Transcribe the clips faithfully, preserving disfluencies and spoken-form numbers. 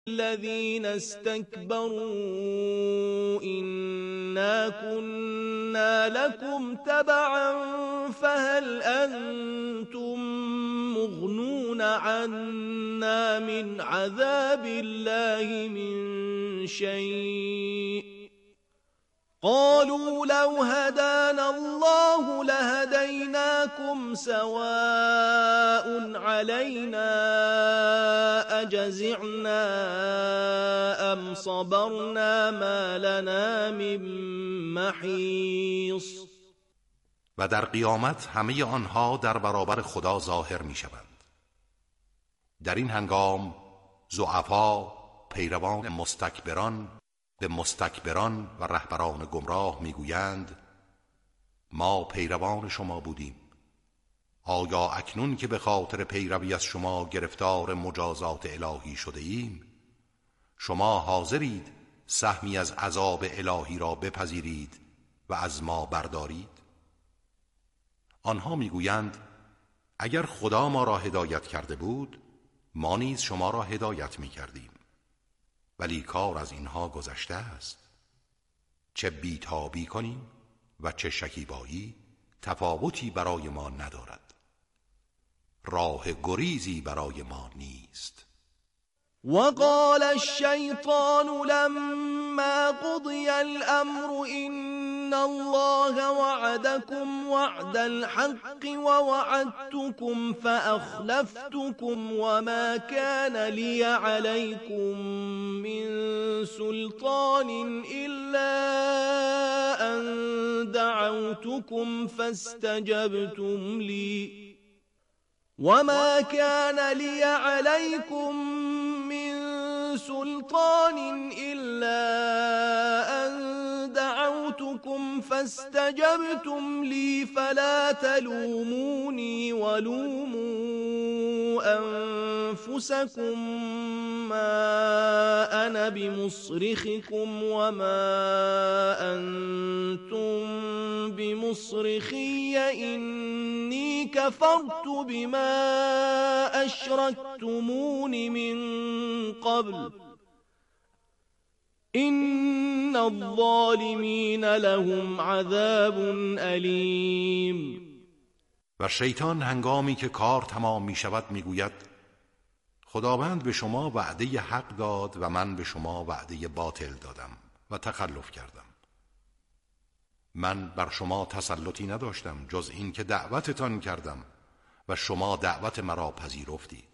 الذين استكبروا إنا كنا لكم تبعا فهل أنتم مغنون عنا من عذاب الله من شيء قالوا لو هدانا الله لهديناكم سواء علينا أجزعنا أم صبرنا ما لنا من محیص. و در قیامت همه آنها در برابر خدا ظاهر می شوند. در این هنگام ضعفا پیروان مستکبران به مستکبران و رهبران گمراه میگویند ما پیروان شما بودیم، آیا اکنون که به خاطر پیروی از شما گرفتار مجازات الهی شده ایم شما حاضرید سهمی از عذاب الهی را بپذیرید و از ما بردارید؟ آنها میگویند اگر خدا ما را هدایت کرده بود ما نیز شما را هدایت میکردیم، ولی کار از اینها گذشته است. چه بیتابی کنیم و چه شکیبایی تفاوتی برای ما ندارد، راه گریزی برای ما نیست. وقال الشيطان لما قضي الأمر إن الله وعدكم وعد الحق ووعدتكم فأخلفتكم وما كان لي عليكم من سلطان إلا أن دعوتكم فاستجبتم لي وما كان لي عليكم من سلطان إلا أن دعوتكم فاستجبتم لي فلا تلوموني ولوموا أنفسكم ما أنا بمصرخكم وما أنتم بمصرخي إني كفرت بما أشركتمون من قبل إن الظالمين لهم عذاب أليم. و شیطان هنگامی که کار تمام می شود می گوید خداوند به شما وعده حق داد و من به شما وعده باطل دادم و تخلف کردم. من بر شما تسلطی نداشتم جز این که دعوتتان کردم و شما دعوت مرا پذیرفتید.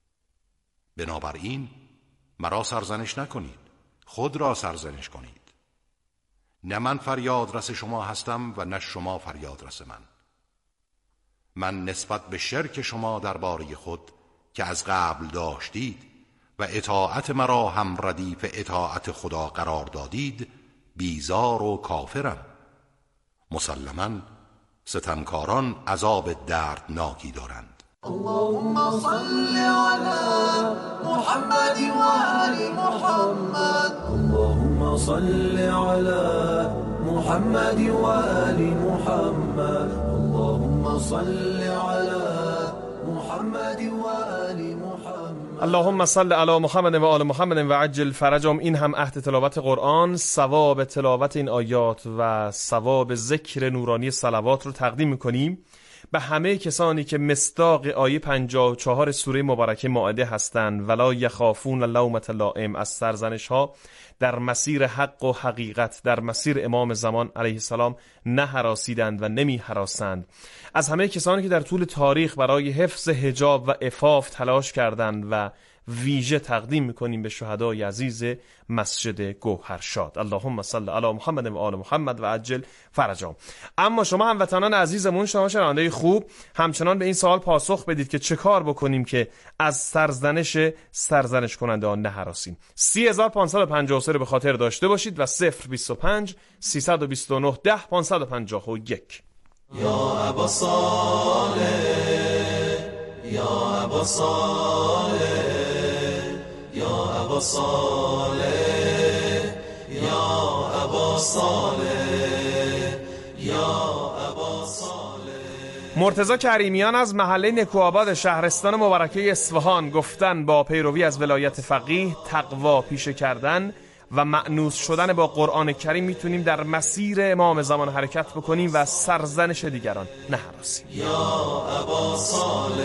بنابراین مرا سرزنش نکنید، خود را سرزنش کنید. نه من فریاد رس شما هستم و نه شما فریاد رس من. من نسبت به شرک شما درباره خود که از قبل داشتید و اطاعت مرا هم ردیف اطاعت خدا قرار دادید بیزار و کافرم. مسلماً ستمکاران عذاب دردناکی دارند. اللهم صل على محمد و آل محمد. اللهم صل على محمد و آل محمد. اللهم صل على محمد و آل محمد. اللهم صل علی محمد و آل محمد و عجل فرجهم. این هم عهد تلاوت قرآن، ثواب تلاوت این آیات و ثواب ذکر نورانی صلوات رو تقدیم میکنیم به همه کسانی که مصداق آیه پنجاه و چهار سوره مبارکه مائده هستند. ولا یخافون لومة لائم، از سرزنش ها در مسیر حق و حقیقت، در مسیر امام زمان علیه السلام نه هراسیدند و نمی هراسند. از همه کسانی که در طول تاریخ برای حفظ حجاب و عفاف تلاش کردند و ویژه تقدیم میکنیم به شهدای عزیز مسجد گوهرشاد. اللهم صل علی محمد و آل محمد و عجل فرجهم. اما شما هموطنان عزیزمون، شما شنونده خوب، همچنان به این سوال پاسخ بدید که چه کار بکنیم که از سرزنش سرزنش کننده ها نهراسیم. سی هزار و پانصد و پنجاه و سه رو به خاطر داشته باشید و صفر بیست و پنج سیصد و بیست و نه ده پانصد و پنجاه و یک. یا ابا صالح، یا ابا صالح، یا ابا صالح، یا ابا صالح، یا ابا صالح. مرتضی کریمیان از محله نکوآباد شهرستان مبارکه اصفهان گفتن با پیروی از ولایت فقیه، تقوا پیشه کردن و مأنوس شدن با قرآن کریم میتونیم در مسیر امام زمان حرکت بکنیم و سرزنش دیگران نهراسیم. یا ابا صالح،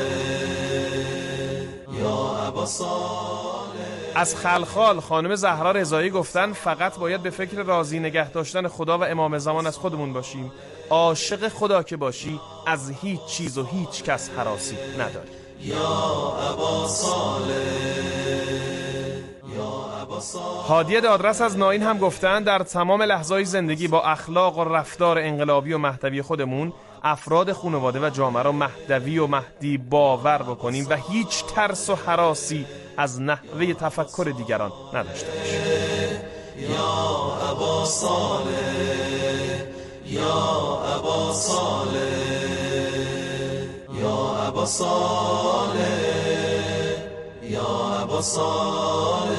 یا ابا صالح. از خلخال خانم زهرا رضایی گفتن فقط باید به فکر راضی نگه داشتن خدا و امام زمان از خودمون باشیم. عاشق خدا که باشی از هیچ چیز و هیچ کس هراسی نداری. یا ابا صالح، یا ابا صالح. هادیه دادرس از ناین هم گفتن در تمام لحظه‌های زندگی با اخلاق و رفتار انقلابی و مهدوی خودمون افراد خانواده و جامعه را مهدوی و مهدی باور بکنیم و هیچ ترس و هراسی از نحوه تفکر دیگران نداشته باشیم. یا ابا صالح، یا ابا صالح، یا ابا صالح، یا ابا صالح،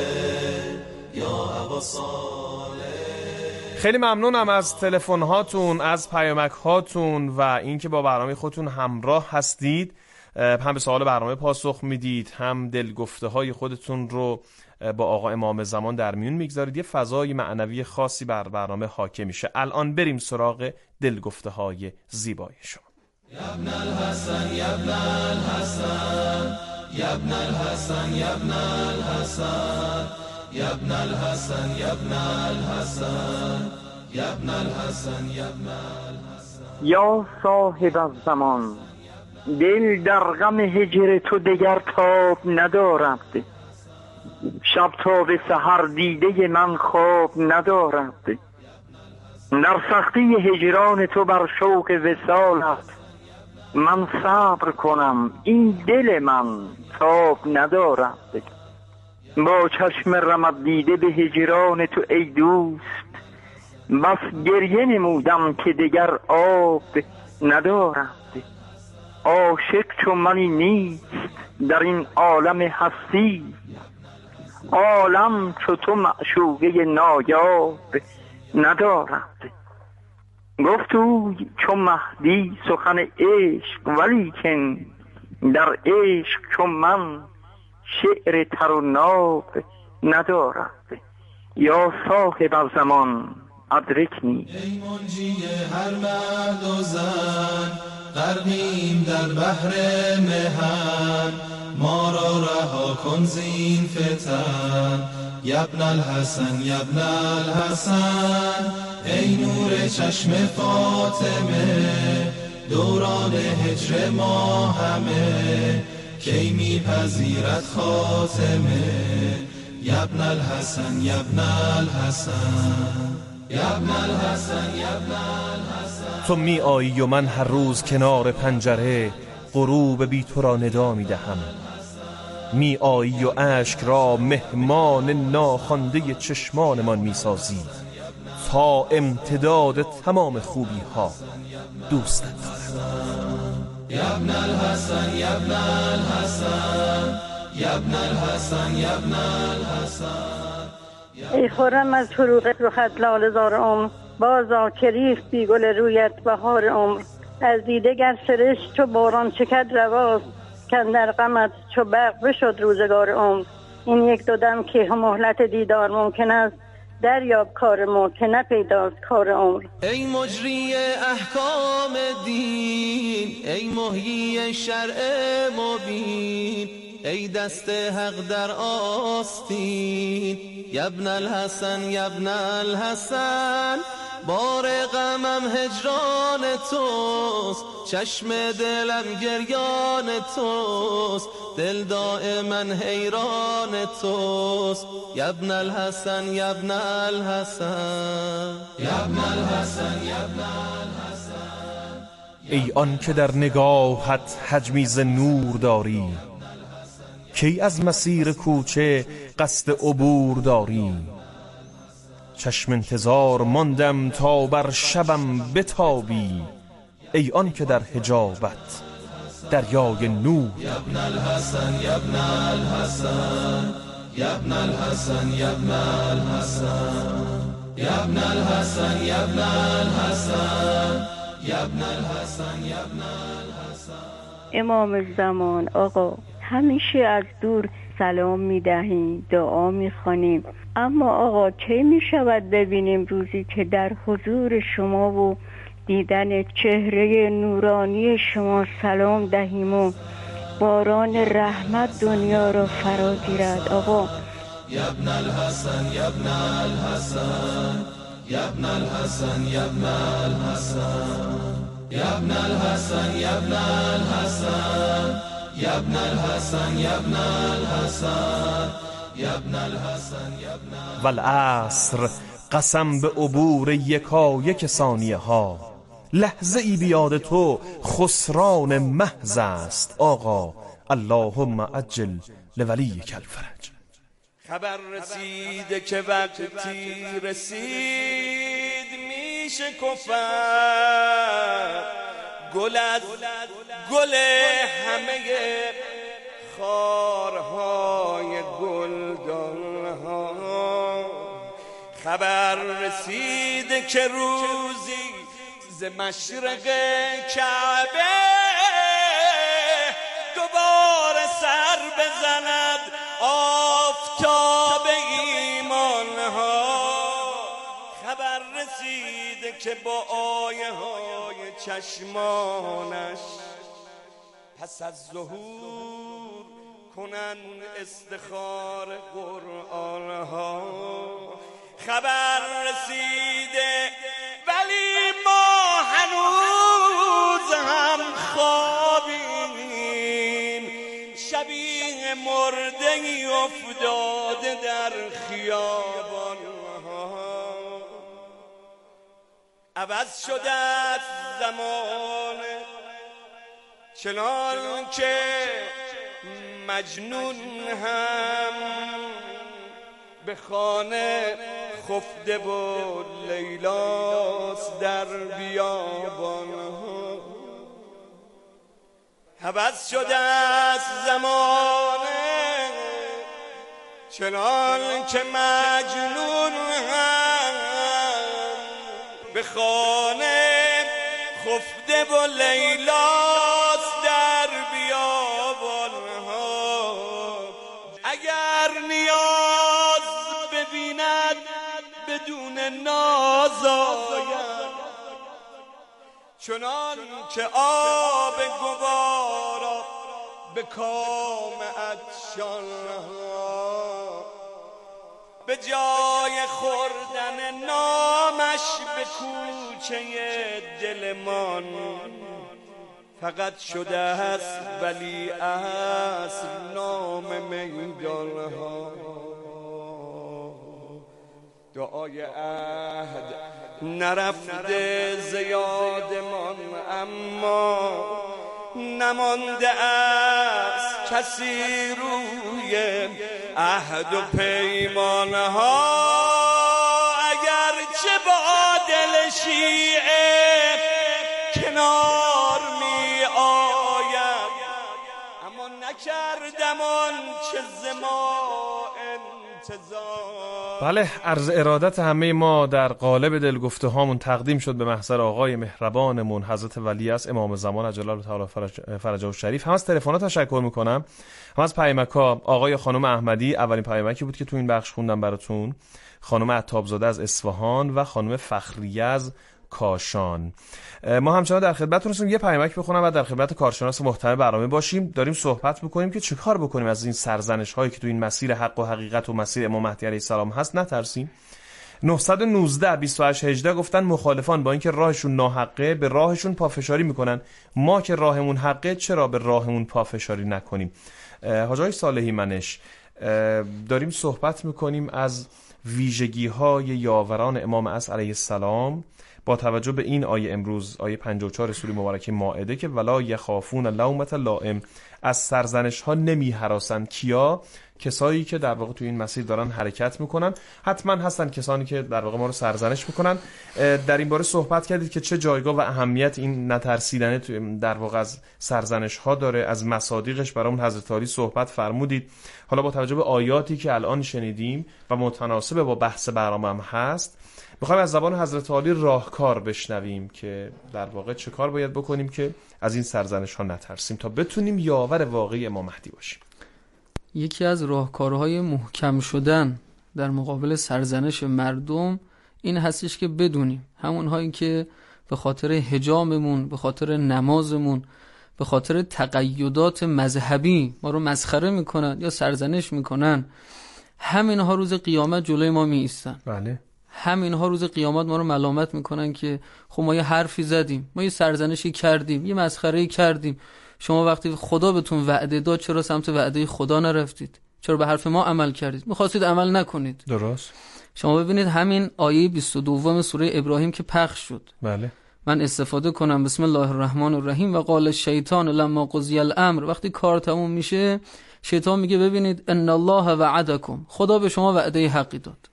یا ابا صالح. خیلی ممنونم از تلفن هاتون، از پیامک هاتون و اینکه با برنامه خودتون همراه هستید، هم به سوال برنامه پاسخ میدید، هم دلگفته های خودتون رو با آقا امام زمان در میون میگذارید. یه فضای معنوی خاصی بر برنامه حاکم میشه. الان بریم سراغ دلگفته های زیبای شما. یا ابن الحسن، یا ابن الحسن، یا ابن الحسن، یا ابن الحسن، یا ابن الحسن، یا ابن الحسن، یا ابن الحسن، یا ابن الحسن. یا صاحب الزمان، دل در غم هجر تو دگر تاب ندارد. شب تا به سحر دیده من خواب ندارد. در سختی هجران تو بر شوق وصالت من صبر کنم، این دل من تاب ندارد. با چشم رمد دیده به هجران تو ای دوست بس گریه نمودم که دگر آب ندارد. عاشق چون منی نیست در این عالم هستی، عالم چو تو معشوقه نایاب ندارد. گفتو چون مهدی سخن عشق، ولیکن در عشق چون من شعر تر و ناب ندارد. یا صاحب الزمان ادرکنی. ای منجی هر مرد و زن، غرقیم در بحر مهن، ما را رها کن زین فتن. یا ابن الحسن، یا ابن الحسن، ای نور چشم فاطمه، دوران هجر ما همه کی میپذیرد خاتمه. یا ابن الحسن، یا ابن الحسن، یا ابن الحسن، یا ابن الحسن. تو می آیی و من هر روز کنار پنجره غروب بی تو را ندا می دهم. می آیی و اشک را مهمان ناخوانده چشمانمان می سازی. تا امتداد تمام خوبی ها دوست دارم. یا ابن الحسن، یا ابن الحسن، یا ابن الحسن، یا ابن الحسن. ای خرم از فروغ رخت لاله زار عمر، بازا که ریخت بی گل رویت بهار عمر. از دیده گر سرشت چو باران چکد رواست، کاندر غمت چو برق بشد روزگار عمر. این یک دو دم که مهلت دیدار ممکن است، دریاب کار ما که نپیداست کار عمر. ای مجری احکام دین، ای محیی شرع مبین، ای دست حق در آستین. یا ابن الحسن، یا ابن الحسن، بار غمم هجران توست، چشم دلم گریان توست، دل دائما حیران توست. یا ابن الحسن، یا ابن الحسن، یا ابن الحسن، یا ابن الحسن. ای آن که در نگاهت حجمی ز نور داری، کی از مسیر کوچه قصد عبور داری. چشم انتظار ماندم تا بر شبم بتابی، ای آن که در حجابت دریای نور. یا ابن الحسن، یا ابن الحسن، یا ابن الحسن، یا ابن الحسن، یا ابن الحسن، یا ابن الحسن، یا ابن الحسن یا ابن الحسن. امام زمان آقا همیشه از دور سلام میدهیم، دعا میخوانیم، اما آقا کی میشود ببینیم روزی که در حضور شما و دیدن چهره نورانی شما سلام دهیم و باران رحمت دنیا را فرا گیرد؟ آقا یا ابن الحسن یا ابن الحسن یا ابن الحسن یا ابن الحسن یا ابن الحسن یا ابن الحسن یا ابن الحسن یا ابن الحسن یا ابن الحسن یا ابن والعصر قسم به عبور یکایک ثانیه ها، لحظه ای بیاد تو خسران محض است آقا. اللهم عجل لولیک الفرج. خبر رسیده که وقتی رسید میشه کفر گل از گل همه خارهای گلدانها. خبر رسیده که روزی ز مشرق کعبه دوباره سر بزند آفتاب ایمانها. خبر رسیده که با آیه های چشمانش پس از ظهور کنن استخار قرآن ها. خبر رسیده ولی ما هنوز هم خوابیم، شبیه مرده‌ای افتاده در خیابان ها. عوض شده از زمان چنان که مجنون هم به خانه خفته و لیلاست در بیابان ها. عوض شده از زمانه چنان که مجنون هم به خانه خفته و لیلاست در بیابان ها. اگر نیاز ببیند بدون ناز آید، چنان که آب گوارا به کام عطشان ها. به جای خوردن نامش به کوچه دلمان فقط شده است ولی اصل نام میدان ها. دعای عهد نرفته زیادمان، اما نمانده است کسی روی عهد و پیمان ها. اگر چه با دل شیعه کنار می آید، اما نکردم آن چه زما انتظار. بله، عرض ارادت همه ما در قالب دلگفته هامون تقدیم شد به محضر آقای مهربانمون حضرت ولیعصر امام زمان عجل الله تعالی فرجه الشریف. هم از تلفن‌ها تشکر میکنم، هم از پیامک‌ها. آقای خانم احمدی اولین پیامکی بود که تو این بخش خوندم براتون، خانم عطابزاده از اصفهان و خانم فخریه از کاشان. ما همچنان در خدمتتون هستیم. یه پیامک بخونم و در خدمت کارشناس محترم برنامه باشیم. داریم صحبت می‌کنیم که چیکار بکنیم از این سرزنش هایی که تو این مسیر حق و حقیقت و مسیر امام مهدی علیه السلام هست نترسیم. نه یک نه بیست و هشت هجده گفتن مخالفان با اینکه راهشون ناحقه به راهشون پافشاری میکنن، ما که راهمون حقه چرا به راهمون پافشاری نکنیم؟ حاج آقای صالحی منش، داریم صحبت میکنیم از ویژگی های یاوران امام عصر علیه السلام با توجه به این آیه امروز، آیه پنجاه و چهار سوره مبارکه مائده که ولا یخافون لومة لائم، از سرزنش ها نمی هراسند. کیا؟ کسایی که در واقع تو این مسیر دارن حرکت میکنن. حتما هستن کسانی که در واقع ما رو سرزنش میکنن. در این باره صحبت کردید که چه جایگاه و اهمیت این نترسیدن در واقع از سرزنش ها داره، از مصادیقش برامون حضرت علی صحبت فرمودید. حالا با توجه به آیاتی که الان شنیدیم و متناسب با بحث برنامه هم هست، میخوایم از زبان حضرت علی راهکار بشنویم که در واقع چه کار باید بکنیم که از این سرزنش ها نترسیم تا بتونیم یاور واقعی امام مهدی باشیم. یکی از راهکارهای محکم شدن در مقابل سرزنش مردم این هستش که بدونیم همونهایی که به خاطر حجاممون، به خاطر نمازمون، به خاطر تقیدات مذهبی ما رو مسخره میکنن یا سرزنش میکنن، همینها روز قیامت جلوی ما می ایستن. بله. همینها روز قیامت ما رو ملامت میکنن که خب ما یه حرفی زدیم، ما یه سرزنشی کردیم، یه مسخره‌ای کردیم، شما وقتی خدا بهتون وعده داد چرا سمت وعده خدا نرفتید؟ چرا به حرف ما عمل کردید؟ می‌خواستید عمل نکنید. درست. شما ببینید همین آیه بیست و دو سوره ابراهیم که پخش شد. بله. من استفاده کنم بسم الله الرحمن الرحیم و قال الشیطان لما قضی الامر. وقتی کار تموم میشه شیطان میگه ببینید ان الله وعدکم، خدا به شما وعده حقی داد.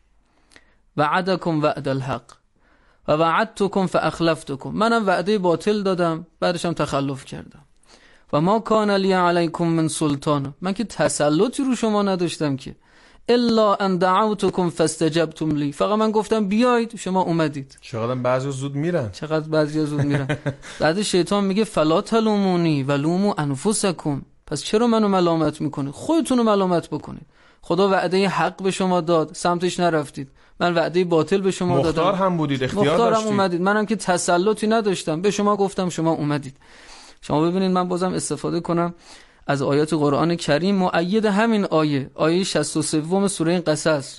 وعدکم وعد الحق و وعدتکم فاخلفتکم، منم وعده باطل دادم بعدش هم تخلف کردم. و ما کان لی علیکم من سلطان، من که تسلطی رو شما نداشتم که الا ان دعوتکم فاستجبتم لی، فقط من گفتم بیایید شما اومدید. چقدر بعضی زود میرن، چقدر بعضی زود میرن. بعد شیطان میگه فلا تلومونی ولوموا انفسکم، پس چرا منو ملامت میکنید؟ خودتون رو ملامت بکنید. خدا وعده حق به شما داد، سمتش نرفتید. من وعده باطل به شما دادم، مختار هم بودید، اختیار داشتید، مختارم اومدید، منم که تسلطی نداشتم، به شما گفتم شما اومدید. شما ببینید من بازم استفاده کنم از آیات قرآن کریم مؤید همین آیه، آیه شصت و سه سوره قصص.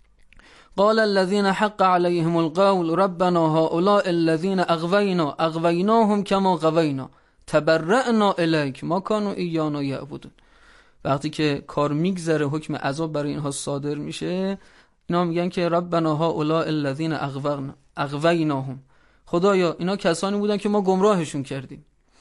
قال الذين حق عليهم القول ربنا هؤلاء الذين اغوينا اغويناهم كما غوينا تبرأنا اليك ما كانوا ايانا يعبدون. وقتی که کار میگذره حکم عذاب برای اینها صادر میشه، اینا میگن که ربنا هؤلاء الذين اغوينا اغويناهم، خدایا اینا کسانی بودن که ما گمراهشون کردیم.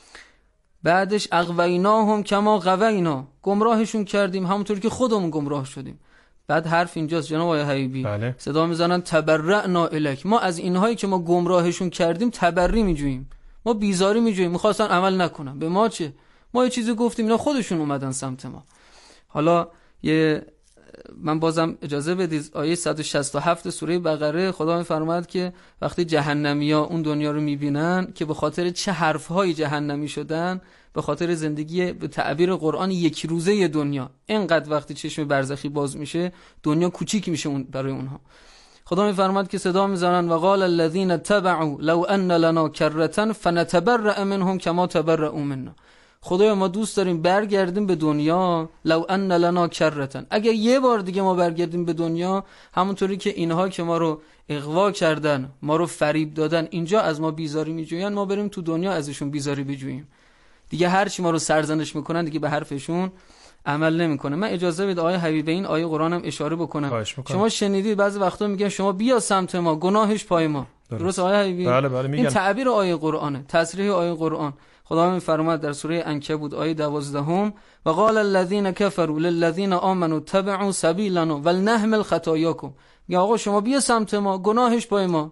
بعدش اغویناهم کما غوینا، گمراهشون کردیم همونطور که خودمون گمراه شدیم. بعد حرف اینجاست جناب آقای حبیبی، بله. صدا میزنن تبرأنا الیک، ما از اینهایی که ما گمراهشون کردیم تبری میجوییم، ما بیزاری میجوییم، میخواستن عمل نکنن، به ما چه؟ ما یه چیزی گفتیم اینا خودشون اومدن سمت ما. حالا یه من بازم اجازه بدید آیه صد و شصت و هفت سوره بقره خدا میفرماید که وقتی جهنمیا اون دنیا رو میبینن که به خاطر چه حرفهای جهنمی شدن، به خاطر زندگی به تعبیر قرآن یک روزه دنیا، اینقدر وقتی چشم برزخی باز میشه دنیا کوچیک میشه اون برای اونها. خدا میفرماید که صدا میزنن و قال الذين تبعوا لو ان لنا کرة فنتبرأ منهم كما تبرؤوا منا، خدایا ما دوست داریم برگردیم به دنیا، لو ان لنا کرة، اگر یه بار دیگه ما برگردیم به دنیا همونطوری که اینها که ما رو اغوا کردن، ما رو فریب دادن، اینجا از ما بیزاری میجوین، ما بریم تو دنیا ازشون بیزاری بجوییم. دیگه هر چی ما رو سرزنش میکنن دیگه به حرفشون عمل نمیکنه. من اجازه بده آیه حبیب این آیه قرآن هم اشاره بکنم. شما شنیدید بعضی وقتا میگن شما بیا سمت ما، گناهش پای ما. درست, درست آیه حبیبی؟ بله بله میگن. این تعبیر آیه قرآنه، تصریح آیه قرآن. خدا میفرماید در سوره عنکبوت آیه دوازده و قال الذين كفروا للذين آمنوا اتبعوا سبيلنا ولنحمل خطاياكم، میگه آقا شما بیا سمت ما، گناهش پای ما.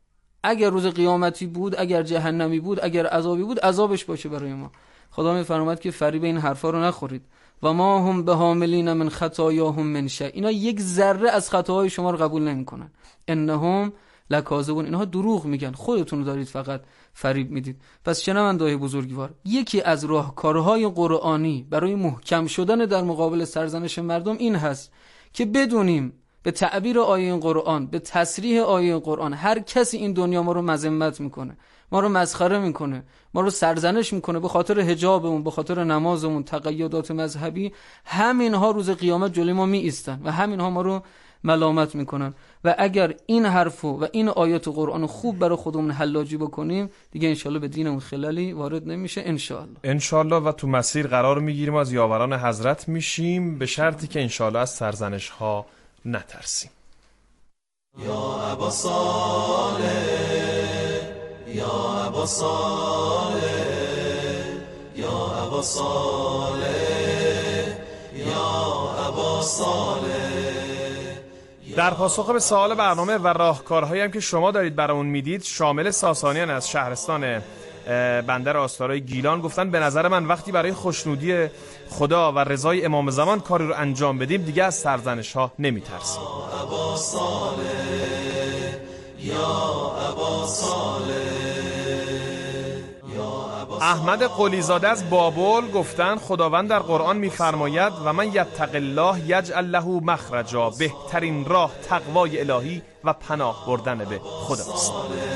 اگر روز قیامتی بود، اگر جهنمی بود، اگر عذابی بود، عذابش باشه برای ما. خدا میفرماید که فریب این حرفا رو نخورید. و ما هم بحاملین من خطایاهم من شیء، اینا یک ذره از خطاهای شما رو قبول نمیکنن. انهم لکاذبون، اینها دروغ میگن، خودتون رو دارید فقط فریب میدید. پس شنونده‌های بزرگوار، یکی از راهکارهای قرآنی برای محکم شدن در مقابل سرزنش مردم این هست که بدونیم به تعبیر آیه این قرآن، به تصریح آیه قرآن، هر کسی این دنیا ما رو مذمت میکنه، ما رو مسخره میکنه، ما رو سرزنش میکنه به خاطر حجابمون، به خاطر نمازمون، تقیدات مذهبی، همینها روز قیامت جلوی ما می ایستن و همینها ما رو ملامت میکنن. و اگر این حرفو و این آیات قرآن خوب برای خودمون حلاجی بکنیم دیگه انشالله به دینمون خلالی وارد نمیشه انشالله. انشالله و تو مسیر قرار میگیریم، از یاوران حضرت میشیم، به شرطی که انشالله از سرزنش ها نترسیم. یا ابا صالح، یا ابا صالح، یا ابا صالح، یا ابا در پاسخ به سوال برنامه و راهکارهایی هم که شما دارید برامون میدید، شامل ساسانیان از شهرستان بندر آستارای گیلان گفتن به نظر من وقتی برای خوشنودی خدا و رضای امام زمان کاری رو انجام بدیم دیگه از سرزنش ها نمیترسیم. احمد قلیزاده از بابل گفتن خداوند در قرآن میفرماید و من یتق الله یجعل له مخرجا، بهترین راه تقوای الهی و پناه بردن به خداست.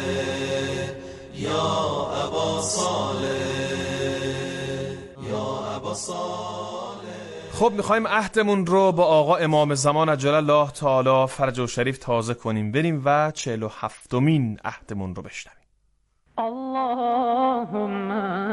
یا ابا صالح یا ابا صالح. خب میخوایم عهدمون رو با آقا امام زمان عجل الله تعالی فرجه شریف تازه کنیم، بریم و چهل و هفتمین عهدمون رو بشنویم. اللهم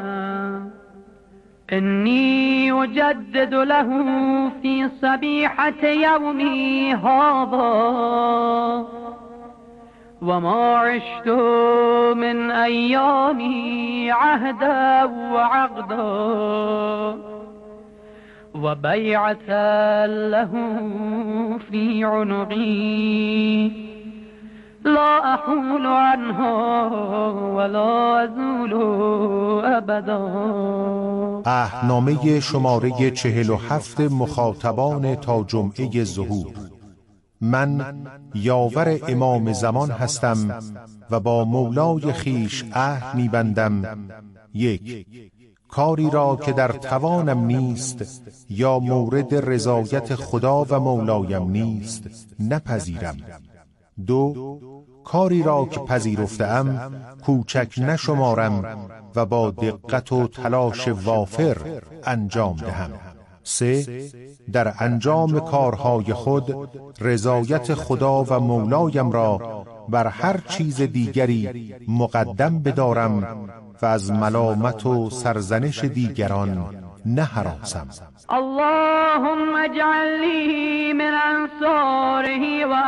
انی اجدد له فی صبیحة یومی هذا وما عشت من ایامی عهدا و عقدا و بیعتا له فی عنقی لا احول عنها ولا ازول ابدا. عهدنامه شماره چهل و هفت مخاطبان تا جمعه ظهور. من یاور امام زمان هستم و با مولای خیش عهد می‌بندم: یک، کاری را که در توانم نیست یا مورد رضایت خدا و مولایم نیست نپذیرم. دو، کاری را که پذیرفتم کوچک نشمارم و با دقت و تلاش وافر انجام دهم. سه، در انجام کارهای خود رضایت خدا و مولایم را بر هر چیز دیگری مقدم بدارم و از ملامت و سرزنش دیگران نهراسم. اللهم اجعل لي من انصاره و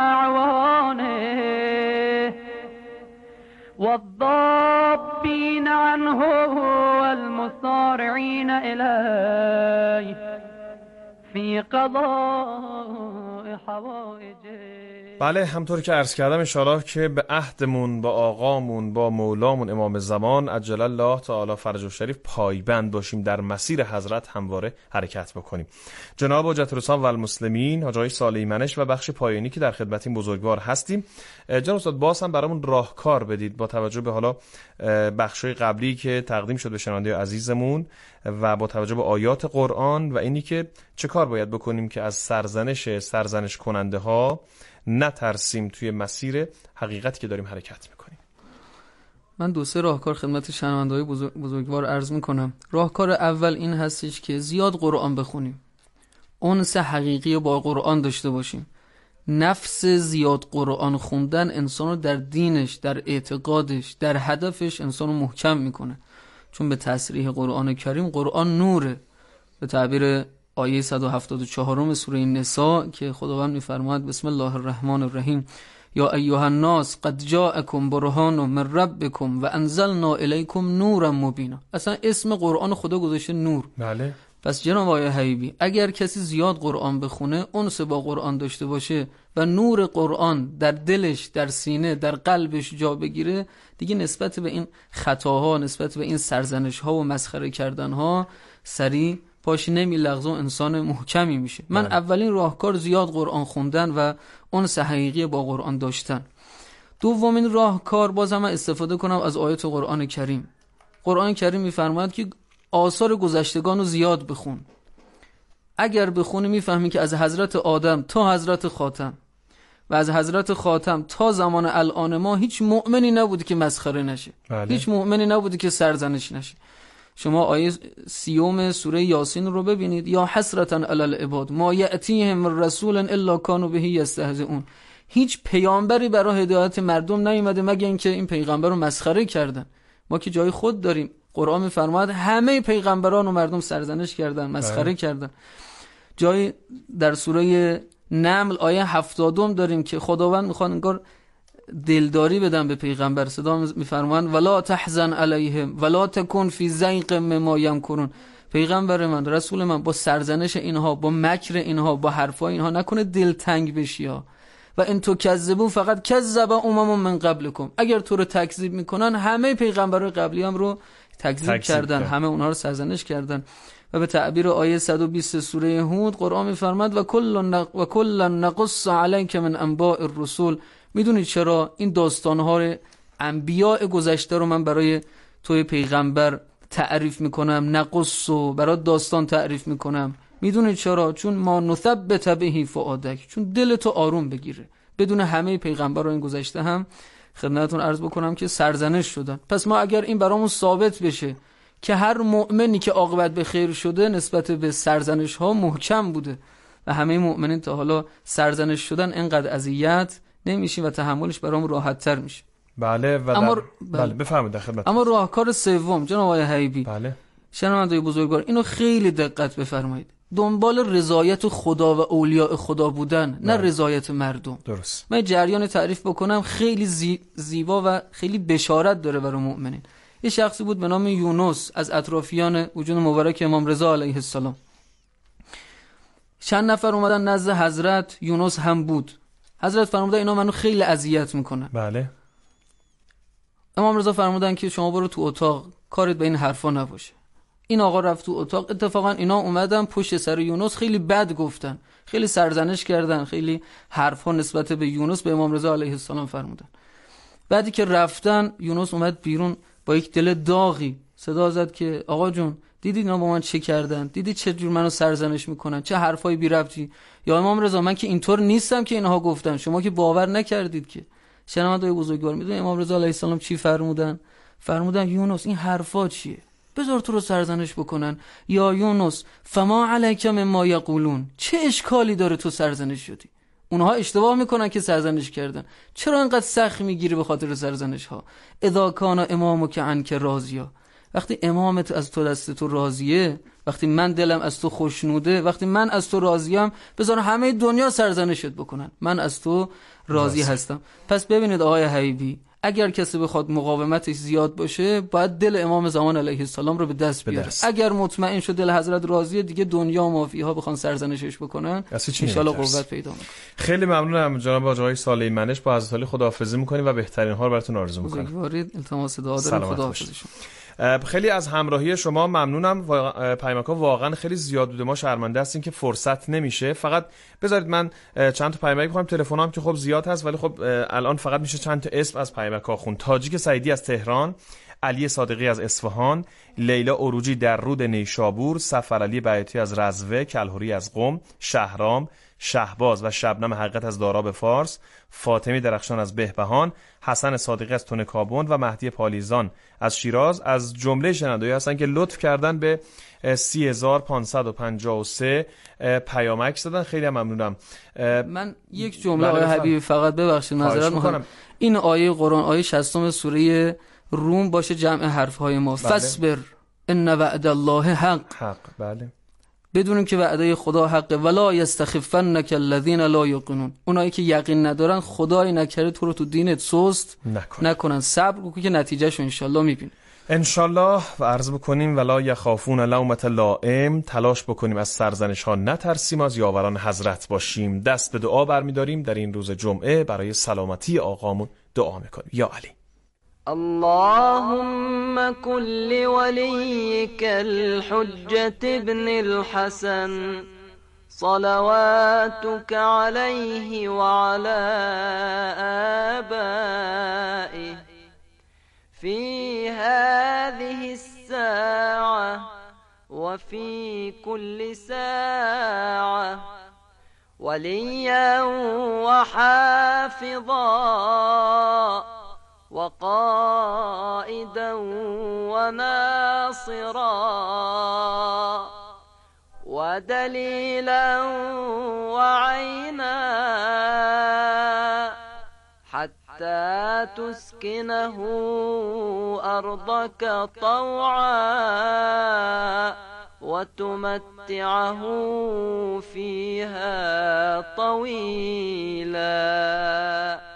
اعوانه والضابين عنه والمصارعين إليه في قضاء حوائجه. بله، همطور که عرض کردم انشاءالله که به عهدمون با آقامون با مولامون امام زمان عجل الله تعالی فرجه شریف پایبند باشیم، در مسیر حضرت همواره حرکت بکنیم. جناب حجت الاسلام و المسلمین حاج آقای صالحی منش و بخش پایانی که در خدمت این بزرگوار هستیم، جناب استاد باز هم برامون راهکار بدید با توجه به حالا بخشای قبلی که تقدیم شد به شنونده عزیزمون و با توجه به آیات قرآن و اینی که چه کار باید بکنیم که از سرزنش سرزنش کننده ها نترسیم توی مسیر حقیقتی که داریم حرکت میکنیم. من دو سه راهکار خدمت شنونده‌های بزرگ بزرگوار عرض میکنم. راهکار اول این هستش که زیاد قرآن بخونیم، انس حقیقی با قرآن داشته باشیم. نفس زیاد قرآن خوندن انسان رو در دینش، در اعتقادش، در هدفش انسان رو محکم میکنه، چون به تصریح قرآن کریم قرآن نوره. به تعبیر آیه صد و هفتاد و چهار سوره نساء که خداوند میفرماید بسم الله الرحمن الرحیم یا ایها الناس قد جاءکم برهان من ربکم و انزلنا الیکم نورا مبینا. اصلا اسم قرآن خدا گذاشته نور. بله. پس جناب آقای حبیبی اگر کسی زیاد قرآن بخونه، انس با قرآن داشته باشه و نور قرآن در دلش، در سینه، در قلبش جا بگیره، دیگه نسبت به این خطاها، نسبت به این سرزنش‌ها و مسخره کردن‌ها سریع پاش نمی لغزه و انسان محکمی میشه. من بله. اولین راهکار زیاد قرآن خوندن و انس حقیقی با قرآن داشتن. دومین راهکار بازم استفاده کنم از آیات قرآن کریم. قرآن کریم میفرماید که آثار گذشتگان رو زیاد بخون. اگر بخونی میفهمی که از حضرت آدم تا حضرت خاتم و از حضرت خاتم تا زمان الان ما هیچ مؤمنی نبوده که مسخره نشه. بله. هیچ مؤمنی نبوده که سرزنش نشه. شما آیه سیوم سوره یاسین رو ببینید، یا حسرتا علی العباد ما یأتیهم رسول الا کانوا به یستهزئون. هیچ پیامبری برای هدایت مردم نیومده مگه اینکه این پیغمبر رو مسخره کردن. ما که جای خود داریم، قرآن میفرماید همه پیغمبران و مردم سرزنش کردن، مسخره بله. کردن. جای در سوره نمل آیه هفتادم داریم که خداوند میخواد انگار دلداری بدن به پیغمبر، صدا میفرمان ولا تحزن علیهم ولا تکن فی ضیق مما یمکرون. پیغمبر من، رسول من با سرزنش اینها، با مکر اینها، با حرفای اینها نکنه دلتنگ بشی ها. و ان تو کذبون فقط کذب امم من قبلکم، اگر تو رو تکذیب میکنن همه پیغمبرای قبلی هم رو تکذیب کردن، کرد. همه اونها رو سرزنش کردن. و به تعبیر آیه صد و بیست سوره هود قرآن میفرماد و کلا نق... و کلا نقص علیک من انباء الرسل. میدونید چرا این داستان‌ها انبیاء گذشته رو من برای توی پیغمبر تعریف میکنم، نقص و برای داستان تعریف میکنم؟ میدونید چرا؟ چون ما نثبت به فؤادک، چون دل تو آروم بگیره. بدون همه پیغمبران این گذشته هم خدمتتون عرض بکنم که سرزنش شدن. پس ما اگر این برامون ثابت بشه که هر مؤمنی که عاقبت به خیر شده نسبت به سرزنش ها محکم بوده و همه مؤمنین تا حالا سرزنش شدن، اینقدر اذیت نمیشیم و تحملش برامون راحت تر میشه. بله و اما در... بله بفرمایید خدمت. اما راهکار سوم جناب آقای حبیبی، بله شنوندگان بزرگوار، اینو خیلی دقت بفرمایید. دنبال رضایت خدا و اولیاء خدا بودن، نه بله. رضایت مردم. درست. من جریان تعریف بکنم خیلی زی... زیبا و خیلی بشارت داره برای مؤمنین. یه شخصی بود به نام یونس از اطرافیان وجود مبارک امام رضا علیه السلام. چند نفر اومدن نزد حضرت، یونس هم بود. حضرت فرمودن اینا منو خیلی اذیت میکنن. بله. امام رضا فرمودن که شما برو تو اتاق، کارت به این حرفا نباشه. این آقا رفت تو اتاق. اتفاقا اینا اومدن پشت سر یونس خیلی بد گفتن، خیلی سرزنش کردن، خیلی حرفا نسبت به یونس به امام رضا علیه السلام فرمودن. بعدی که رفتن یونس اومد بیرون با یک دل داغی صدا زد که آقا جون دیدی اینا با من چه کردن؟ دیدی چه جور منو سرزنش میکنن؟ چه حرفای بی ربطی؟ یا امام رضا من که اینطور نیستم که اینها گفتن، شما که باور نکردید که. شنوندگان بزرگوار، میدونید امام رضا علیه السلام چی فرمودن؟ فرمودن یونس این حرفا چیه؟ بذار تو رو سرزنش بکنن. یا یونس فما علیک مما یقولون، چه اشکالی داره تو سرزنش شدی؟ اونها اشتباه میکنن که سرزنش کردن، چرا انقدر سخت میگیری به خاطر سرزنش ها؟ اذا کان امامک عنک راضیا، وقتی امامت از تو دست تو راضیه، وقتی من دلم از تو خوشنوده، وقتی من از تو راضیم، بذار همه دنیا سرزنشت بکنن، من از تو راضی هستم. پس ببینید آقای حبیبی، اگر کسی بخواد مقاومتش زیاد باشه باید دل امام زمان علیه السلام رو به دست بیاره. اگر مطمئن شد دل حضرت راضیه، دیگه دنیا و مافیها بخوان سرزنشش بکنن ان شاء الله قوت پیدا میکنه. خیلی ممنونم جناب آقای صالحی منش. با حضرت علی خداحافظی میکنیم و بهترین ها رو براتون آرزو میکنم. بزرگوارید، التماس دعا دارم، خداحافظی شما. خیلی از همراهی شما ممنونم. پیامک‌ها واقعا خیلی زیاد بوده، ما شرمنده هستیم که فرصت نمیشه. فقط بذارید من چند تا پیامک بخونم. تلفنام که خب زیاد هست ولی خب الان فقط میشه چند تا اسم از پیامک‌ها خوند. تاجیک سعیدی از تهران، علی صادقی از اصفهان، لیلا عروجی در رود نیشابور، سفر علی بیاتی از رزوه، کلهوری از قم، شهرام، شهباز و شبنم حقیقت از داراب فارس، فاطمی درخشان از بهبهان، حسن صادقی از تون کابوند و مهدی پالیزان از شیراز از جمله شنوندگان هستن که لطف کردن به سی هزار و پانصد و پنجاه و سه پیامک زدن. خیلی ممنونم. من یک جمله آیه حبیبی فقط ببخشید معذرت می‌خوام. این آیه قرآن آیه شصتم سوره روم باشه جمع حرف‌های ما. بله. فصبر ان وعد الله حق. حق بله. بدونیم که وعده خدا حقه. ولا یستخفنک الذین لا یوقنون، اونایی که یقین ندارن خدای نکره تو رو تو دینت سست نکن. نکنن. صبر کن که نتیجهشو ان شاء الله میبینیم ان شاء الله. و عرض بکنیم ولا یخافون لومة لائم، تلاش بکنیم از سرزنش ها نترسیم، از یاوران حضرت باشیم. دست به دعا برمیداریم در این روز جمعه برای سلامتی آقامون دعا میکنیم. یا علی. اللهم كن لوليك الحجة ابن الحسن صلواتك عليه وعلى آبائه في هذه الساعة وفي كل ساعة وليا وحافظا وقائدا وناصرا ودليلا وعينا حتى تسكنه أرضك طوعا وتمتعه فيها طويلا.